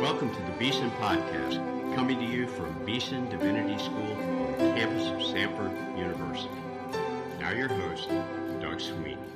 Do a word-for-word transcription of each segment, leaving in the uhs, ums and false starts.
Welcome to the Beeson Podcast, coming to you from Beeson Divinity School on the campus of Samford University. Now your host, Doug Sweeney.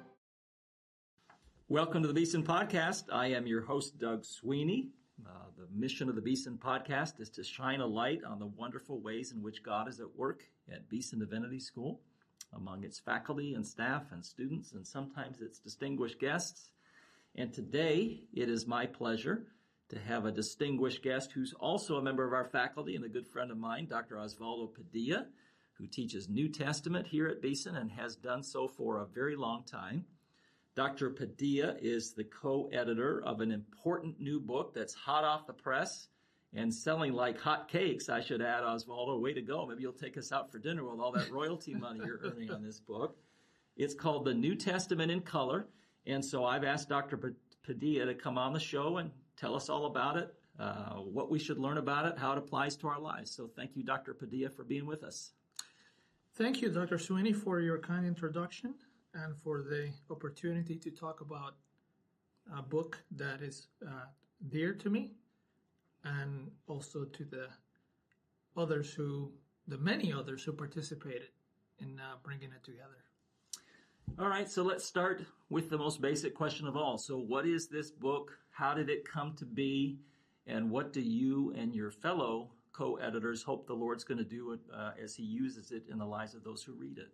Welcome to the Beeson Podcast. I am your host, Doug Sweeney. Uh, the mission of the Beeson Podcast is to shine a light on the wonderful ways in which God is at work at Beeson Divinity School, among its faculty and staff and students, and sometimes its distinguished guests. And today, it is my pleasure to have a distinguished guest who's also a member of our faculty and a good friend of mine, Doctor Osvaldo Padilla, who teaches New Testament here at Beeson and has done so for a very long time. Doctor Padilla is the co-editor of an important new book that's hot off the press and selling like hot cakes. I should add, Osvaldo, way to go. Maybe you'll take us out for dinner with all that royalty money you're earning on this book. It's called The New Testament in Color. And so I've asked Doctor Padilla to come on the show and tell us all about it, uh, what we should learn about it, how it applies to our lives. So thank you, Doctor Padilla, for being with us. Thank you, Doctor Sweeney, for your kind introduction and for the opportunity to talk about a book that is uh, dear to me, and also to the others who, the many others who participated in uh, bringing it together. All right, so let's start with the most basic question of all. So what is this book? How did it come to be? And what do you and your fellow co-editors hope the Lord's going to do it, uh, as he uses it in the lives of those who read it?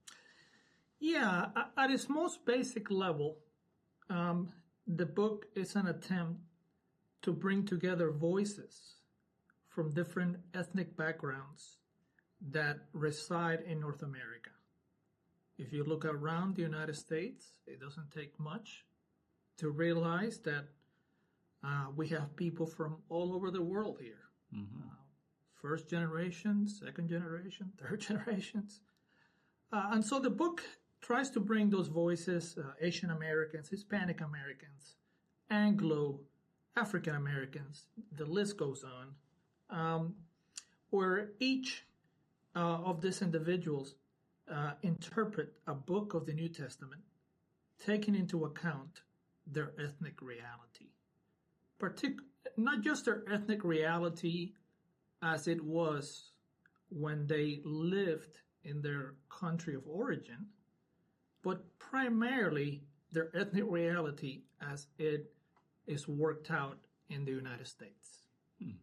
Yeah, at its most basic level, um, the book is an attempt to bring together voices from different ethnic backgrounds that reside in North America. If you look around the United States, it doesn't take much to realize that uh, we have people from all over the world here. Mm-hmm. Uh, first generation, second generation, third generations. Uh, and so the book tries to bring those voices, uh, Asian Americans, Hispanic Americans, Anglo, African Americans, the list goes on, um, where each uh, of these individuals Uh, interpret a book of the New Testament, taking into account their ethnic reality. Partic- not just their ethnic reality as it was when they lived in their country of origin, but primarily their ethnic reality as it is worked out in the United States. Hmm.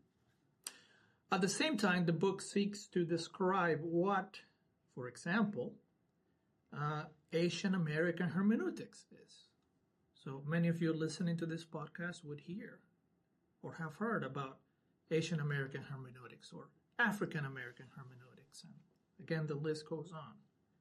At the same time, the book seeks to describe what, for example, uh, Asian American hermeneutics is. So many of you listening to this podcast would hear or have heard about Asian American hermeneutics or African American hermeneutics. And again, the list goes on.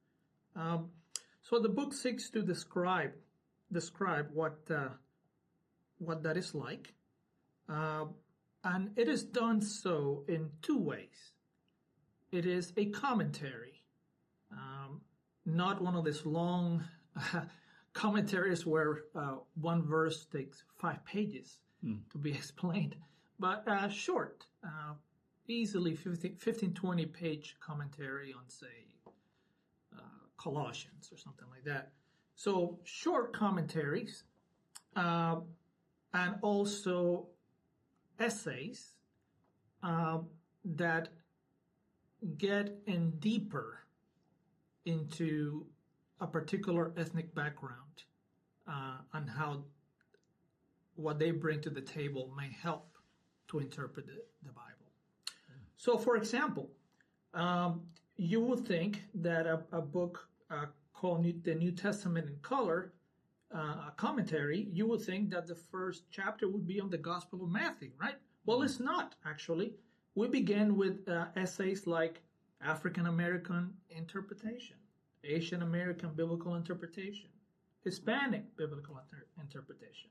Um, so the book seeks to describe describe what uh, what that is like, uh, and it is done so in two ways. It is a commentary. Um, not one of these long uh, commentaries where uh, one verse takes five pages mm. to be explained, but uh, short, uh, easily fifteen, twenty page commentary on, say, uh, Colossians or something like that. So short commentaries uh, and also essays uh, that get in deeper into a particular ethnic background uh, and how what they bring to the table may help to interpret the, the Bible. Mm. So, for example, um, you would think that a, a book uh, called New, The New Testament in Color, uh, a commentary, you would think that the first chapter would be on the Gospel of Matthew, right? Well, mm. it's not, actually. We begin with uh, essays like African American interpretation, Asian American biblical interpretation, Hispanic biblical inter- interpretation.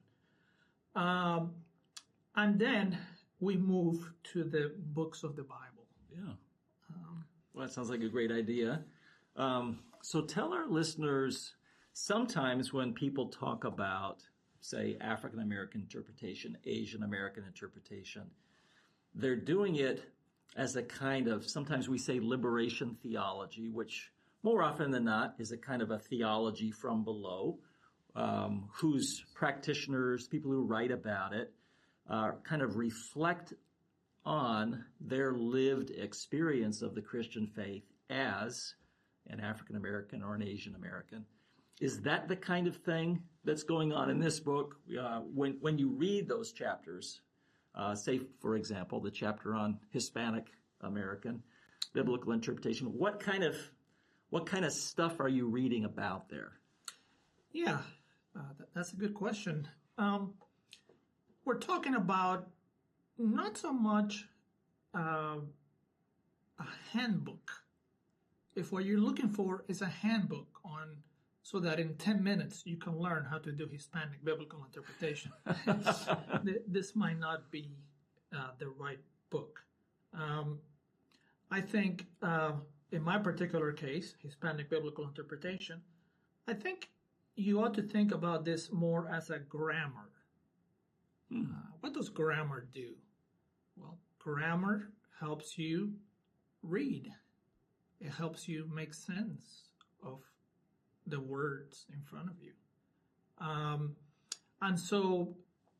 Um, and then we move to the books of the Bible. Yeah. Um, well, that sounds like a great idea. Um, so tell our listeners, sometimes when people talk about, say, African American interpretation, Asian American interpretation, they're doing it as a kind of, sometimes we say liberation theology, which more often than not is a kind of a theology from below, um, whose practitioners, people who write about it, uh, kind of reflect on their lived experience of the Christian faith as an African American or an Asian American. Is that the kind of thing that's going on in this book? Uh, when when you read those chapters, uh, say, for example, the chapter on Hispanic American biblical interpretation, what kind of what kind of stuff are you reading about there? Yeah, uh, that, that's a good question. Um, we're talking about not so much uh, a handbook. If what you're looking for is a handbook on, so that in ten minutes you can learn how to do Hispanic biblical interpretation, this might not be uh, the right book. Um, I think uh, in my particular case, Hispanic biblical interpretation, I think you ought to think about this more as a grammar. Hmm. Uh, what does grammar do? Well, grammar helps you read. It helps you make sense of the words in front of you. Um, and so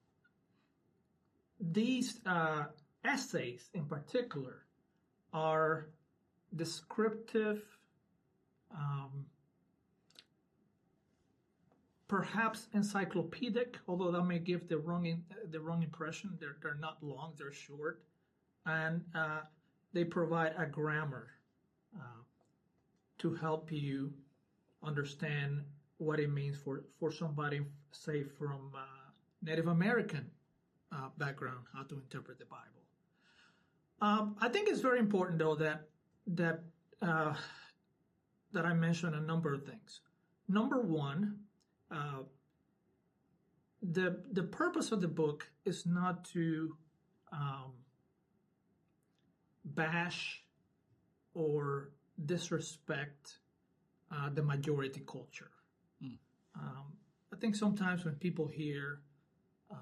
these uh, essays in particular are descriptive, um, perhaps encyclopedic, although that may give the wrong in, the wrong impression. They're they're not long; they're short, and uh, they provide a grammar uh, to help you understand what it means for for somebody, say, from uh, Native American uh, background, how to interpret the Bible. Um, I think it's very important, though, that that uh, that I mention a number of things. Number one. Uh, the the purpose of the book is not to um, bash or disrespect uh, the majority culture. Mm. Um, I think sometimes when people hear uh,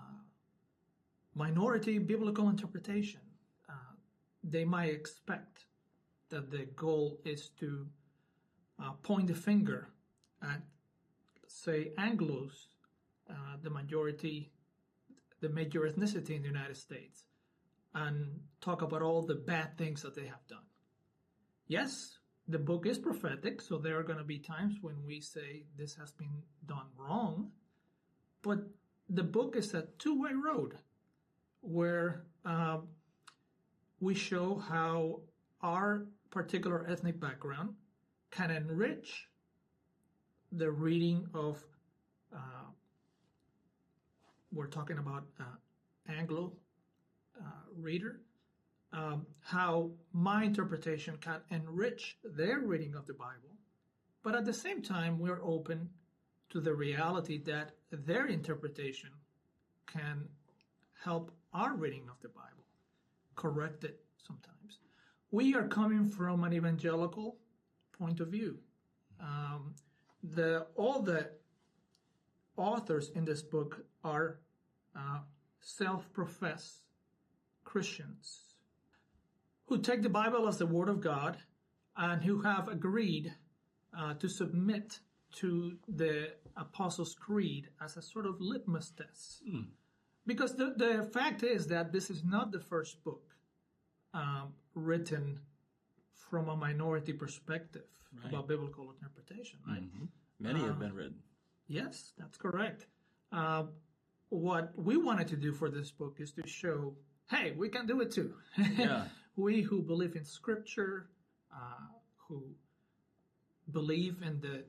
minority biblical interpretation, uh, they might expect that the goal is to uh, point the finger at, say, Anglos, uh, the majority, the major ethnicity in the United States, and talk about all the bad things that they have done. Yes, the book is prophetic, so there are going to be times when we say this has been done wrong, but the book is a two-way road where uh, we show how our particular ethnic background can enrich the reading of, uh, we're talking about uh, Anglo uh, reader, um, how my interpretation can enrich their reading of the Bible, but at the same time, we're open to the reality that their interpretation can help our reading of the Bible, correct it sometimes. We are coming from an evangelical point of view. Um, The, all the authors in this book are uh, self-professed Christians who take the Bible as the Word of God and who have agreed uh, to submit to the Apostles' Creed as a sort of litmus test. Mm. Because the, the fact is that this is not the first book um, written from a minority perspective. Right. About biblical interpretation, right? Mm-hmm. Many uh, have been written. Yes, that's correct. Uh, what we wanted to do for this book is to show, hey, we can do it too. Yeah. We who believe in Scripture, uh, who believe in the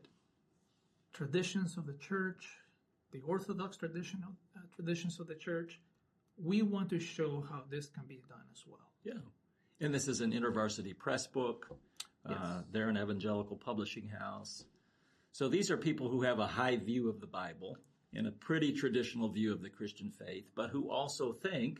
traditions of the church, the Orthodox tradition of, uh, traditions of the church, we want to show how this can be done as well. Yeah. And this is an InterVarsity Press book. Yes. Uh, they're an evangelical publishing house. So these are people who have a high view of the Bible and a pretty traditional view of the Christian faith, but who also think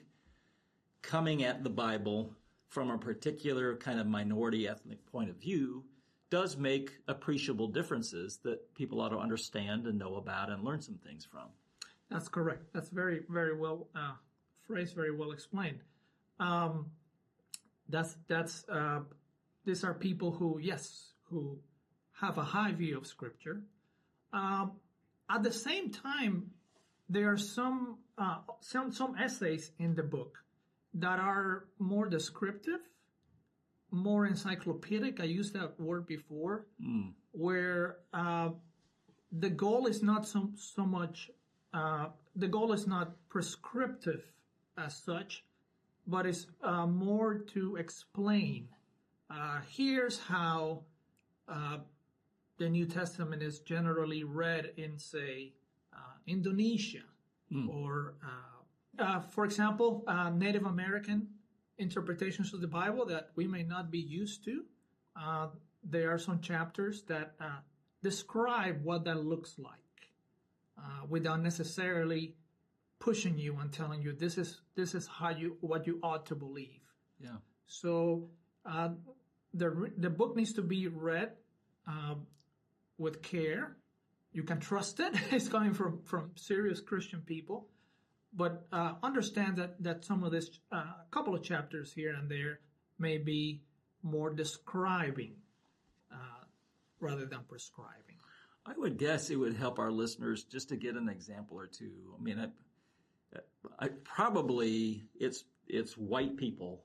coming at the Bible from a particular kind of minority ethnic point of view does make appreciable differences that people ought to understand and know about and learn some things from. That's correct. That's very, very well uh, phrased, very well explained. Um, that's that's. Uh, These are people who, yes, who have a high view of Scripture. Um, at the same time, there are some uh, some some essays in the book that are more descriptive, more encyclopedic. I used that word before, mm. where uh, the goal is not so so much. Uh, the goal is not prescriptive as such, but it's uh, more to explain. Uh, here's how uh, the New Testament is generally read in, say, uh, Indonesia, mm. or, uh, uh, for example, uh, Native American interpretations of the Bible that we may not be used to. Uh, there are some chapters that uh, describe what that looks like uh, without necessarily pushing you and telling you this is this is how you what you ought to believe. Yeah. So uh, the the book needs to be read uh, with care. You can trust it. It's coming from from serious Christian people, but uh, understand that that some of this, a uh, couple of chapters here and there, may be more describing uh, rather than prescribing. I would guess it would help our listeners just to get an example or two. I mean, I, I probably it's it's white people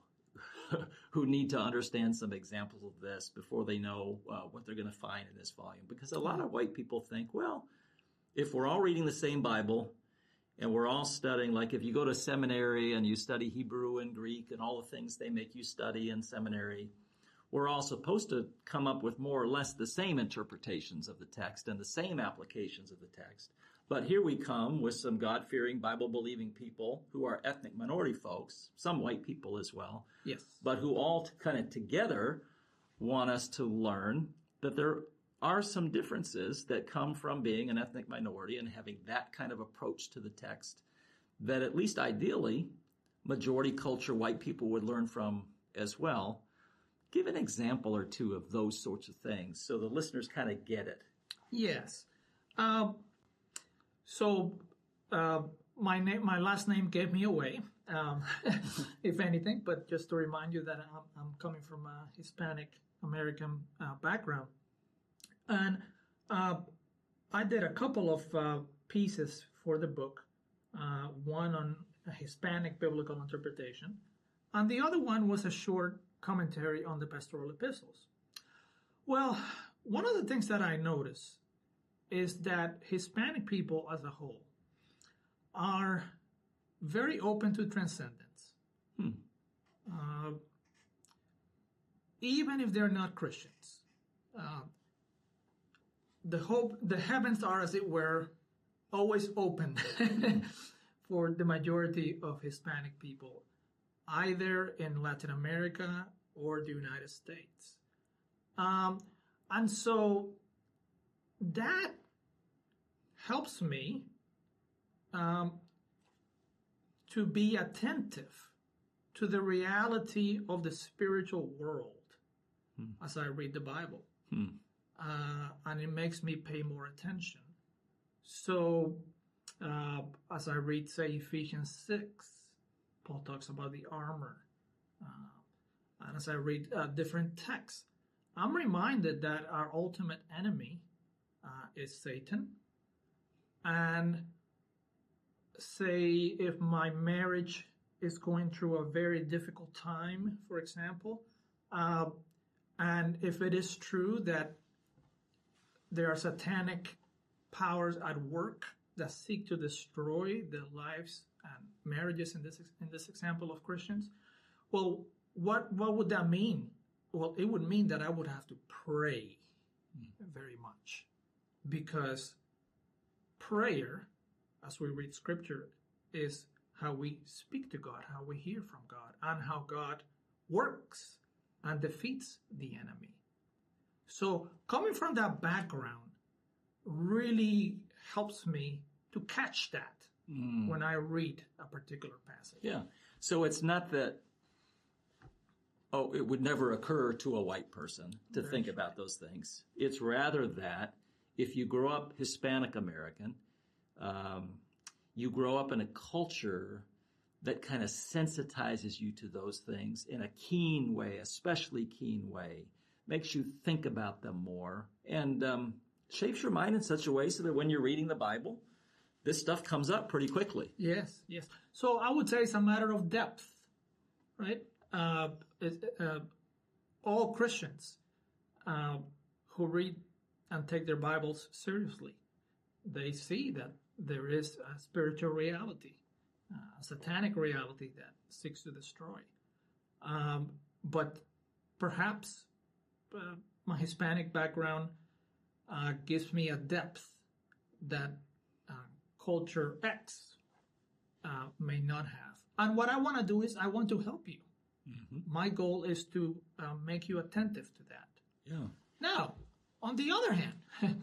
who need to understand some examples of this before they know uh, what they're going to find in this volume. Because a lot of white people think, well, if we're all reading the same Bible and we're all studying, like if you go to seminary and you study Hebrew and Greek and all the things they make you study in seminary, we're all supposed to come up with more or less the same interpretations of the text and the same applications of the text. But here we come with some God-fearing, Bible-believing people who are ethnic minority folks, some white people as well, yes, but who all t- kind of together want us to learn that there are some differences that come from being an ethnic minority and having that kind of approach to the text that at least ideally majority culture white people would learn from as well. Give an example or two of those sorts of things so the listeners kind of get it. Yes. Um, so uh, my name, my last name gave me away, um, if anything, but just to remind you that I'm, I'm coming from a Hispanic American uh, background. And uh, I did a couple of uh, pieces for the book, uh, one on a Hispanic biblical interpretation, and the other one was a short commentary on the pastoral epistles. Well, one of the things that I notice is that Hispanic people as a whole are very open to transcendence. Hmm. Uh, even if they're not Christians. Uh, the hope, the heavens are, as it were, always open for the majority of Hispanic people, either in Latin America or the United States. Um, and so that helps me um, to be attentive to the reality of the spiritual world hmm. as I read the Bible. Hmm. Uh, and it makes me pay more attention. So uh, as I read, say, Ephesians six, Paul talks about the armor. Uh, and as I read uh, different texts, I'm reminded that our ultimate enemy uh, is Satan. And say if my marriage is going through a very difficult time, for example, uh, and if it is true that there are satanic powers at work that seek to destroy the lives and marriages in this in this example of Christians, well, what what would that mean? Well, it would mean that I would have to pray very much, because prayer, as we read Scripture, is how we speak to God, how we hear from God, and how God works and defeats the enemy. So coming from that background really helps me to catch that mm. when I read a particular passage. Yeah. So it's not that, oh, it would never occur to a white person to Very think true. About those things. It's rather that if you grow up Hispanic American, um, you grow up in a culture that kind of sensitizes you to those things in a keen way, especially keen way, makes you think about them more, and um, shapes your mind in such a way so that when you're reading the Bible, this stuff comes up pretty quickly. Yes, yes. So I would say it's a matter of depth, right? Uh, it, uh, all Christians uh, who read and take their Bibles seriously, they see that there is a spiritual reality, uh, a satanic reality that seeks to destroy. Um, but perhaps uh, my Hispanic background uh, gives me a depth that uh, culture X uh, may not have. And what I want to do is I want to help you. Mm-hmm. My goal is to uh, make you attentive to that. Yeah. Now, on the other hand,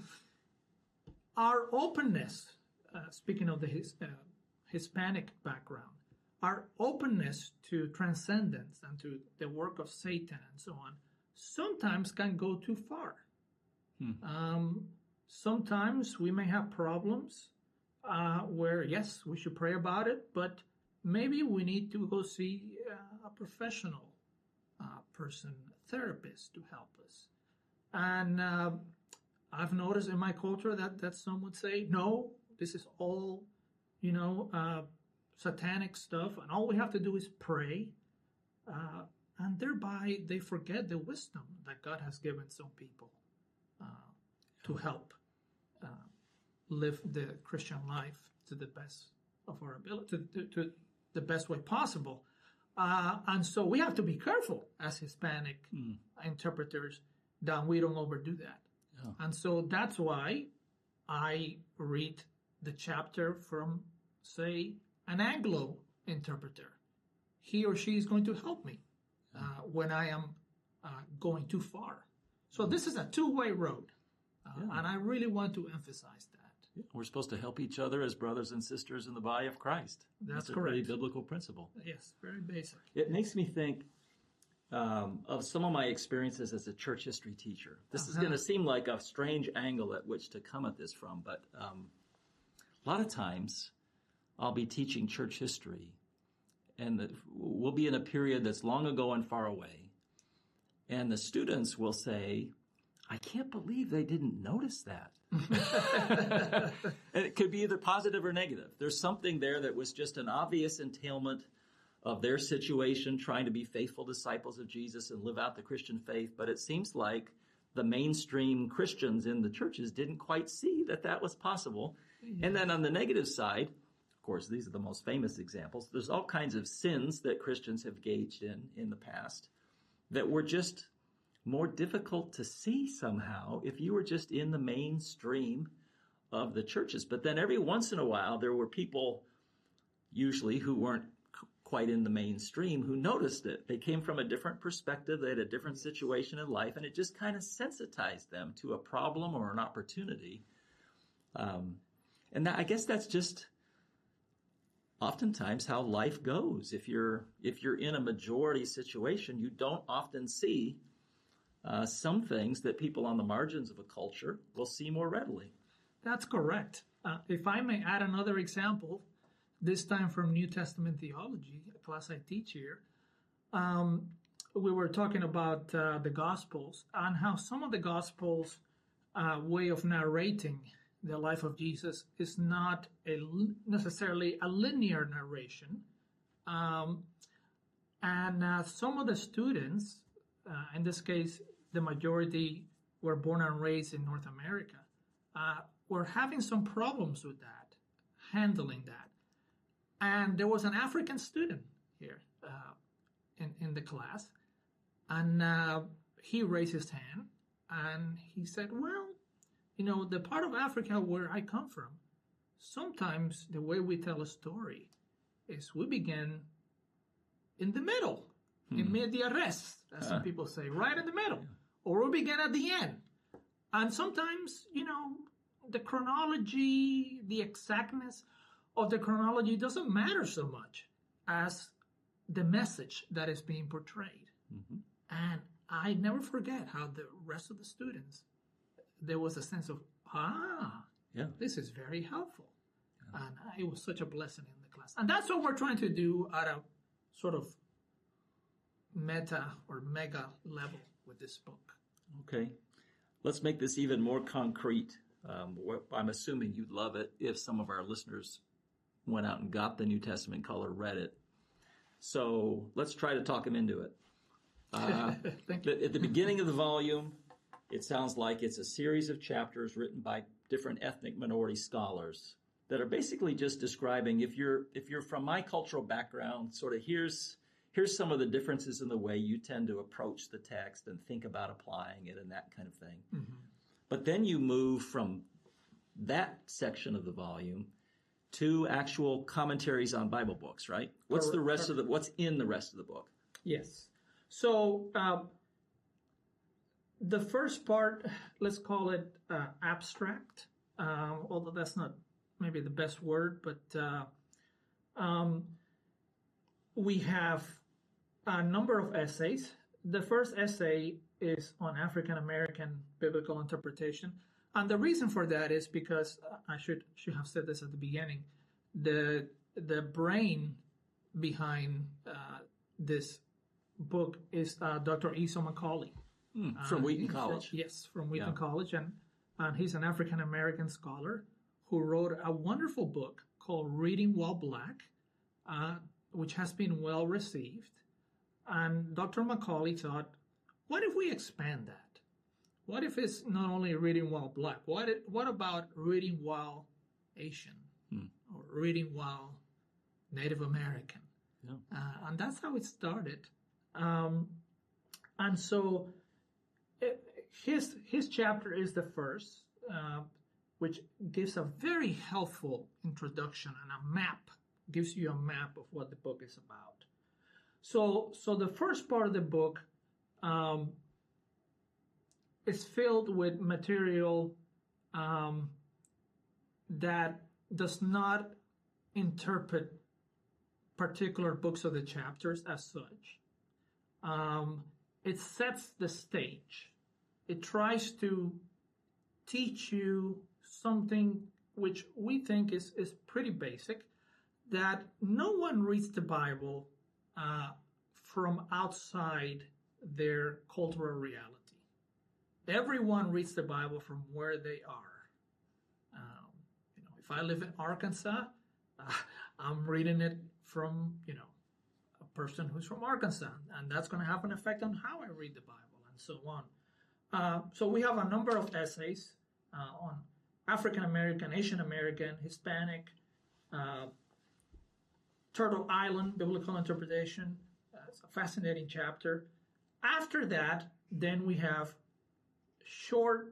our openness, uh, speaking of the his, uh, Hispanic background, our openness to transcendence and to the work of Satan and so on, sometimes can go too far. Hmm. Um, sometimes we may have problems uh, where, yes, we should pray about it, but maybe we need to go see uh, a professional uh, person, a therapist, to help us. And uh, I've noticed in my culture that, that some would say, no, this is all, you know, uh, satanic stuff, and all we have to do is pray. Uh, and thereby they forget the wisdom that God has given some people uh, to help uh, live the Christian life to the best of our ability, to, to, to the best way possible. Uh, and so we have to be careful as Hispanic mm. interpreters that we don't overdo that. Yeah. And so that's why I read the chapter from, say, an Anglo interpreter. He or she is going to help me uh, when I am uh, going too far. So this is a two-way road, uh, yeah. and I really want to emphasize that. Yeah. We're supposed to help each other as brothers and sisters in the body of Christ. That's, That's correct. a very biblical principle. Yes, very basic. It makes me think um, of some of my experiences as a church history teacher. This uh-huh. is going to seem like a strange angle at which to come at this from, but um, a lot of times I'll be teaching church history, and the, we'll be in a period that's long ago and far away, and the students will say, I can't believe they didn't notice that. And it could be either positive or negative. There's something there that was just an obvious entailment of their situation, trying to be faithful disciples of Jesus and live out the Christian faith, but it seems like the mainstream Christians in the churches didn't quite see that that was possible. Yeah. And then on the negative side, of course, these are the most famous examples. There's all kinds of sins that Christians have engaged in in the past that were just more difficult to see somehow if you were just in the mainstream of the churches. But then every once in a while, there were people usually who weren't quite in the mainstream who noticed it. They came from a different perspective. They had a different situation in life, and it just kind of sensitized them to a problem or an opportunity. Um, and that, I guess that's just oftentimes how life goes. If you're if you're in a majority situation, you don't often see uh, some things that people on the margins of a culture will see more readily. That's correct. Uh, if I may add another example, this time from New Testament theology, a class I teach here, um, we were talking about uh, the Gospels and how some of the Gospels' uh, way of narrating the life of Jesus is not a, necessarily a linear narration. Um, and uh, some of the students, uh, in this case, the majority were born and raised in North America, uh, were having some problems with that, handling that. And there was an African student here uh, in, in the class, and uh, he raised his hand, and he said, well, you know, the part of Africa where I come from, sometimes the way we tell a story is we begin in the middle, hmm. in media res, as uh, some people say, right in the middle, yeah. or we begin at the end. And sometimes, you know, the chronology, the exactness of the chronology doesn't matter so much as the message that is being portrayed. Mm-hmm. And I never forget how the rest of the students, there was a sense of, ah, yeah. this is very helpful. Yeah. And it was such a blessing in the class. And that's what we're trying to do at a sort of meta or mega level with this book. Okay. Let's make this even more concrete. Um, I'm assuming you'd love it if some of our listeners went out and got the New Testament color, read it. So let's try to talk them into it. Uh, Thank you. At the beginning of the volume, it sounds like it's a series of chapters written by different ethnic minority scholars that are basically just describing, if you're if you're from my cultural background, sort of here's here's some of the differences in the way you tend to approach the text and think about applying it and that kind of thing. Mm-hmm. But then you move from that section of the volume to actual commentaries on Bible books, right? What's the rest of the what's in the rest of the book? Yes. So uh, the first part, let's call it uh, abstract, uh, although that's not maybe the best word, but uh, um, we have a number of essays. The first essay is on African American biblical interpretation. And the reason for that is because, uh, I should should have said this at the beginning, the the brain behind uh, this book is uh, Doctor Esau McCaulley. Mm, from uh, Wheaton College. From, yes, from Wheaton yeah. College. And, and he's an African American scholar who wrote a wonderful book called Reading While Black, uh, which has been well received. And Doctor McCaulley thought, what if we expand that? What if it's not only reading while black? What it, what about reading while Asian hmm. or reading while Native American? Yeah. Uh, and that's how it started. Um, and so it, his his chapter is the first, uh, which gives a very helpful introduction and a map, gives you a map of what the book is about. So so the first part of the book um, is filled with material um, that does not interpret particular books of the chapters as such. Um, it sets the stage. It tries to teach you something which we think is, is pretty basic, that no one reads the Bible uh, from outside their cultural reality. Everyone reads the Bible from where they are. Um, you know, if I live in Arkansas, uh, I'm reading it from, you know, a person who's from Arkansas, and that's going to have an effect on how I read the Bible and so on. Uh, so we have a number of essays uh, on African American, Asian American, Hispanic, uh, Turtle Island biblical interpretation. Uh, it's a fascinating chapter. After that, then we have short,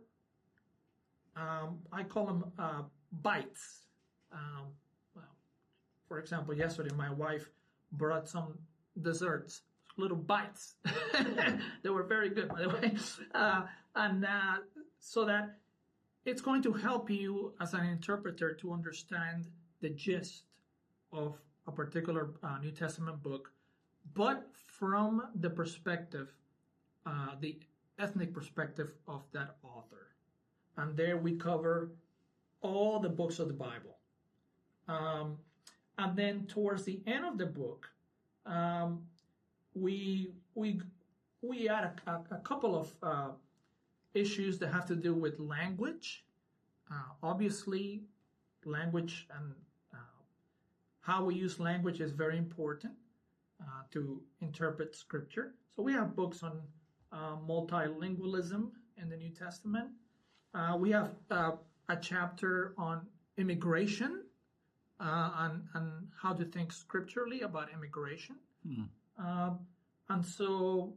um, I call them uh, bites. Um, well, for example, yesterday my wife brought some desserts, little bites. They were very good, by the way. Uh, and uh, so that it's going to help you as an interpreter to understand the gist of a particular uh, New Testament book, but from the perspective, uh, the ethnic perspective of that author. And there we cover all the books of the Bible. Um, and then towards the end of the book, um, we we we add a, a, a couple of uh, issues that have to do with language. Uh, obviously, language and uh, how we use language is very important uh, to interpret Scripture. So we have books on uh, multilingualism in the New Testament. Uh, we have uh, a chapter on immigration uh, and, and how to think scripturally about immigration. Hmm. Um, and so,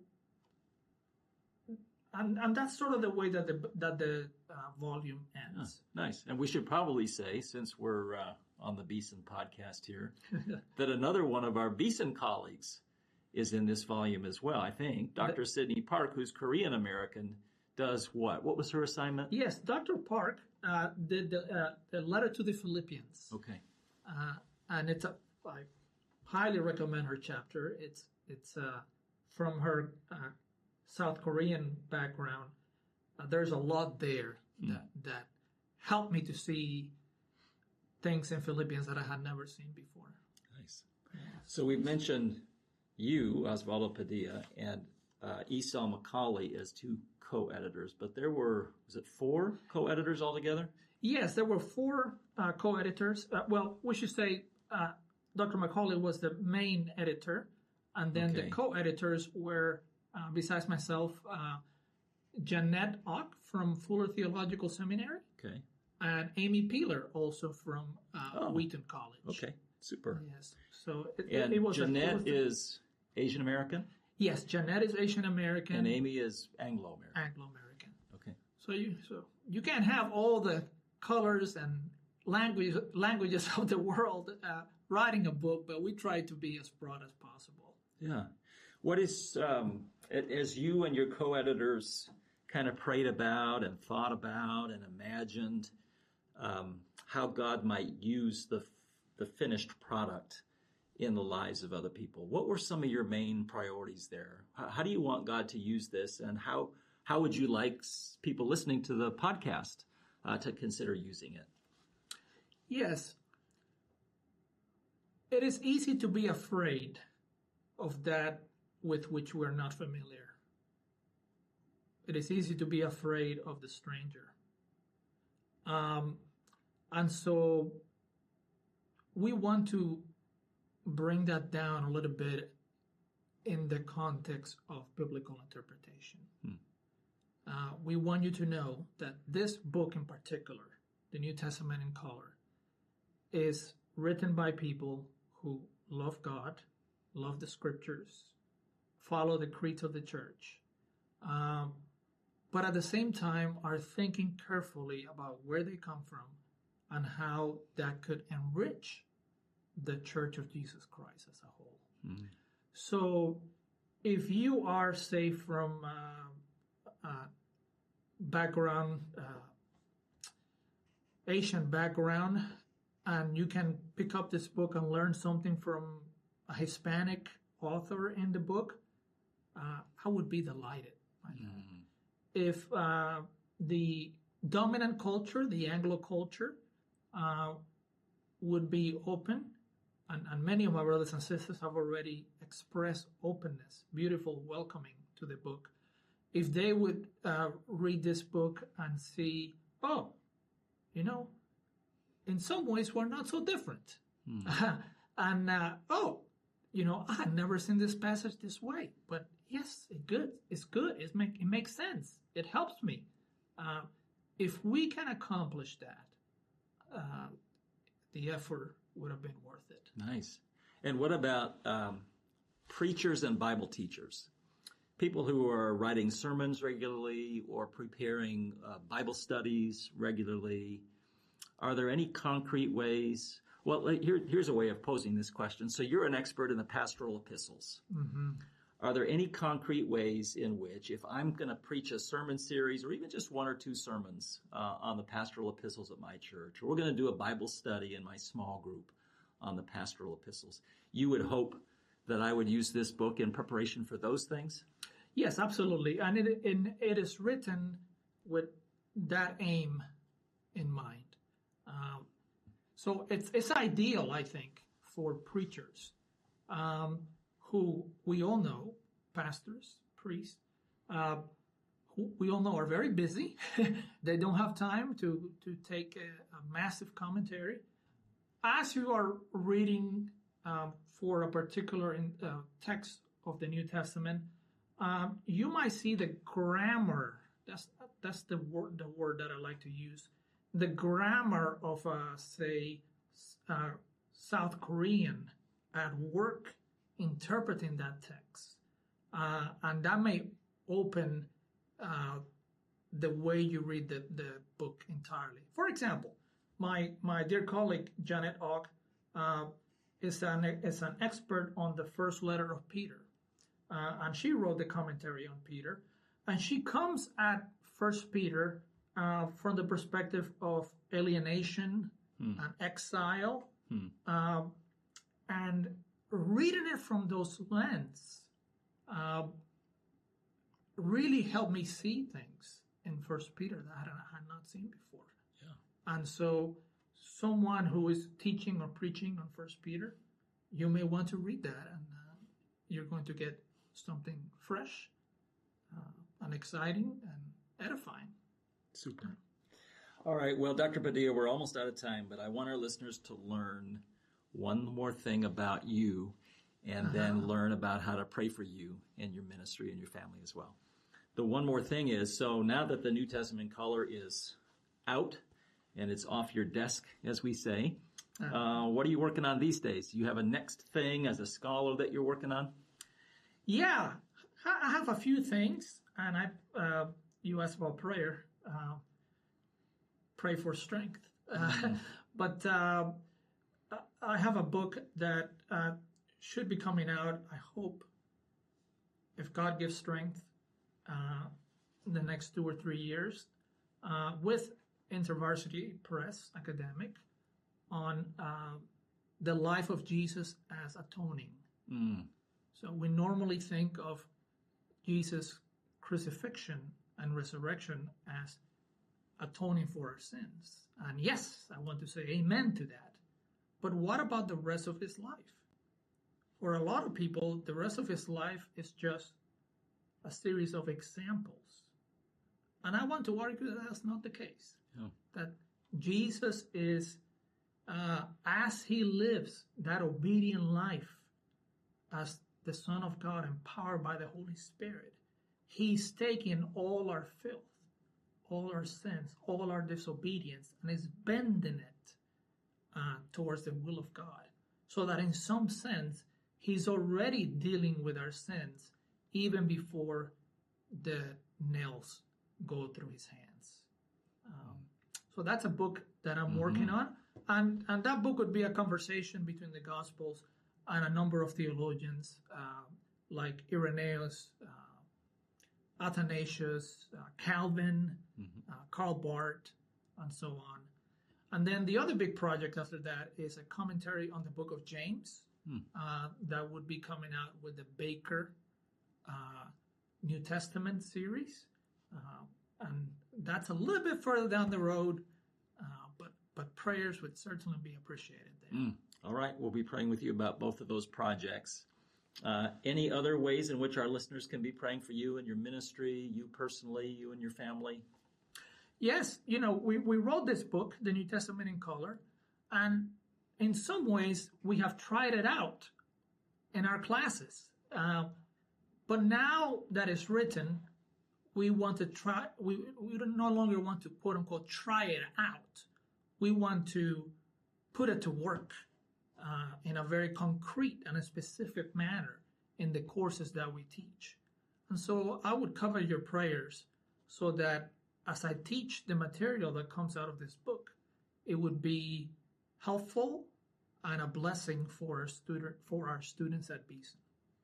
and, and that's sort of the way that the that the uh, volume ends. Oh, nice. And we should probably say, since we're uh, on the Beeson podcast here, that another one of our Beeson colleagues is in this volume as well, I think. Doctor The, Sydney Park, who's Korean American, does what? What was her assignment? Yes, Doctor Park uh, did the, uh, the letter to the Philippians. Okay. Uh, and it's a, I highly recommend her chapter. It's it's uh, from her uh, South Korean background. Uh, there's a lot there mm. that that helped me to see things in Philippians that I had never seen before. Nice. Yes. So we've mentioned you, Osvaldo Padilla, and uh, Esau Macaulay as two co-editors, but there were, was it four co-editors altogether? Yes, there were four uh, co-editors. Uh, well, we should say uh, Doctor Macaulay was the main editor, and then Okay. the co-editors were, uh, besides myself, uh, Jeanette Ock from Fuller Theological Seminary, Okay. and Amy Peeler, also from uh, Oh. Wheaton College. Okay. Super. Yes. So it, And it was a- it Jeanette was the- is Asian American, yes, Jeanette is Asian American, and Amy is Anglo American. Anglo American. Okay. So you so you can't have all the colors and language languages of the world uh, writing a book, but we try to be as broad as possible. Yeah. What is, um, a- as you and your co-editors kind of prayed about and thought about and imagined um, how God might use the the finished product in the lives of other people, what were some of your main priorities there? How, how do you want God to use this, and how how would you like s- people listening to the podcast uh, to consider using it? Yes, it is easy to be afraid of that with which we're not familiar. It is easy to be afraid of the stranger. Um, and so we want to bring that down a little bit in the context of biblical interpretation. Hmm. Uh, we want you to know that this book in particular, the New Testament in color, is written by people who love God, love the scriptures, follow the creeds of the church, um, but at the same time are thinking carefully about where they come from and how that could enrich the Church of Jesus Christ as a whole. Mm. So if you are, say, from uh, uh, background, uh, Asian background, and you can pick up this book and learn something from a Hispanic author in the book, uh, I would be delighted by that. Mm. If uh, the dominant culture, the Anglo culture, uh, would be open, and, and many of my brothers and sisters have already expressed openness, beautiful welcoming to the book. If they would uh, read this book and see, oh, you know, in some ways we're not so different. Mm. and, uh, oh, you know, I had never seen this passage this way, but yes, it's good. It's good. It's make, it makes sense. It helps me. Uh, if we can accomplish that, uh, the effort would have been worth it. Nice. And what about um, preachers and Bible teachers? People who are writing sermons regularly or preparing uh, Bible studies regularly. Are there any concrete ways? Well, here, here's a way of posing this question. So you're an expert in the pastoral epistles. Mm-hmm. Are there any concrete ways in which, if I'm going to preach a sermon series or even just one or two sermons uh, on the pastoral epistles at my church, or we're going to do a Bible study in my small group on the pastoral epistles, you would hope that I would use this book in preparation for those things? Yes, absolutely. And it, it, it is written with that aim in mind. Um, so it's, it's ideal, I think, for preachers. Um, who we all know, pastors, priests, uh, who we all know are very busy. They don't have time to, to take a, a massive commentary. As you are reading um, for a particular in, uh, text of the New Testament, um, you might see the grammar. That's that's the word the word that I like to use. The grammar of, uh, say, uh, South Korean at work interpreting that text. Uh, and that may open uh, the way you read the, the book entirely. For example, my, my dear colleague, Janet Ock, uh, is, an, is an expert on the first letter of Peter. Uh, and she wrote the commentary on Peter. And she comes at First Peter uh, from the perspective of alienation Hmm. and exile. Hmm. Um, and reading it from those lens uh, really helped me see things in First Peter that I had not seen before. Yeah. And so someone who is teaching or preaching on First Peter, you may want to read that, and uh, you're going to get something fresh uh, and exciting and edifying. Super. All right. Well, Doctor Padilla, we're almost out of time, but I want our listeners to learn one more thing about you and uh-huh. then learn about how to pray for you and your ministry and your family as well. The one more thing is, so now that the New Testament color is out and it's off your desk, as we say, uh-huh. uh, what are you working on these days? Do you have a next thing as a scholar that you're working on? Yeah, I have a few things, and I uh, you asked about prayer. Uh, pray for strength. Mm-hmm. Uh, but uh, I have a book that uh, should be coming out, I hope, if God gives strength, uh, in the next two or three years, uh, with InterVarsity Press Academic, on uh, the life of Jesus as atoning. Mm. So we normally think of Jesus' crucifixion and resurrection as atoning for our sins. And yes, I want to say amen to that. But what about the rest of his life? For a lot of people, the rest of his life is just a series of examples. And I want to argue that that's not the case. Yeah. That Jesus is, uh, as he lives that obedient life as the Son of God, empowered by the Holy Spirit, he's taking all our filth, all our sins, all our disobedience, and is bending it uh, towards the will of God. So that in some sense, he's already dealing with our sins even before the nails go through his hands. Um, so that's a book that I'm mm-hmm. working on. And, and that book would be a conversation between the Gospels and a number of theologians uh, like Irenaeus, uh, Athanasius, uh, Calvin, mm-hmm. uh, Karl Barth, and so on. And then the other big project after that is a commentary on the book of James mm. uh, that would be coming out with the Baker uh, New Testament series. Uh, and that's a little bit further down the road, uh, but, but prayers would certainly be appreciated there. Mm. All right, we'll be praying with you about both of those projects. Uh, any other ways in which our listeners can be praying for you and your ministry, you personally, you and your family? Yes, you know, we, we wrote this book, The New Testament in Color, and in some ways we have tried it out in our classes. Uh, but now that it's written, we want to try, we, we no longer want to, quote unquote, try it out. We want to put it to work. Uh, in a very concrete and a specific manner in the courses that we teach. And so I would cover your prayers so that as I teach the material that comes out of this book, it would be helpful and a blessing for our, student, for our students at Beeson.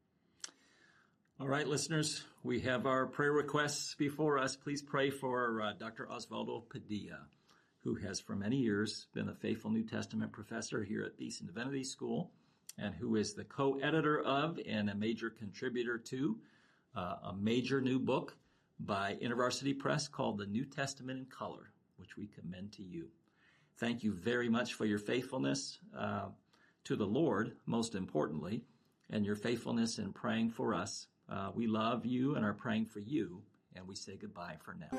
All right, listeners, we have our prayer requests before us. Please pray for uh, Doctor Osvaldo Padilla, who has for many years been a faithful New Testament professor here at Beeson Divinity School, and who is the co-editor of and a major contributor to uh, a major new book by InterVarsity Press called The New Testament in Color, which we commend to you. Thank you very much for your faithfulness uh, to the Lord, most importantly, and your faithfulness in praying for us. Uh, we love you and are praying for you, and we say goodbye for now.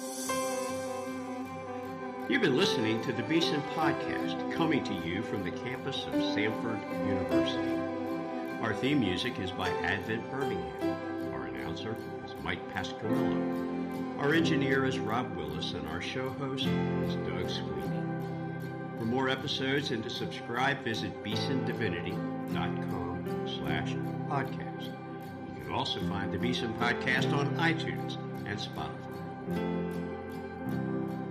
You've been listening to the Beeson Podcast, coming to you from the campus of Samford University. Our theme music is by Advent Birmingham. Our announcer is Mike Pasquarello. Our engineer is Rob Willis, and our show host is Doug Sweeney. For more episodes and to subscribe, visit beeson divinity dot com slash podcast. You can also find the Beeson Podcast on iTunes and Spotify.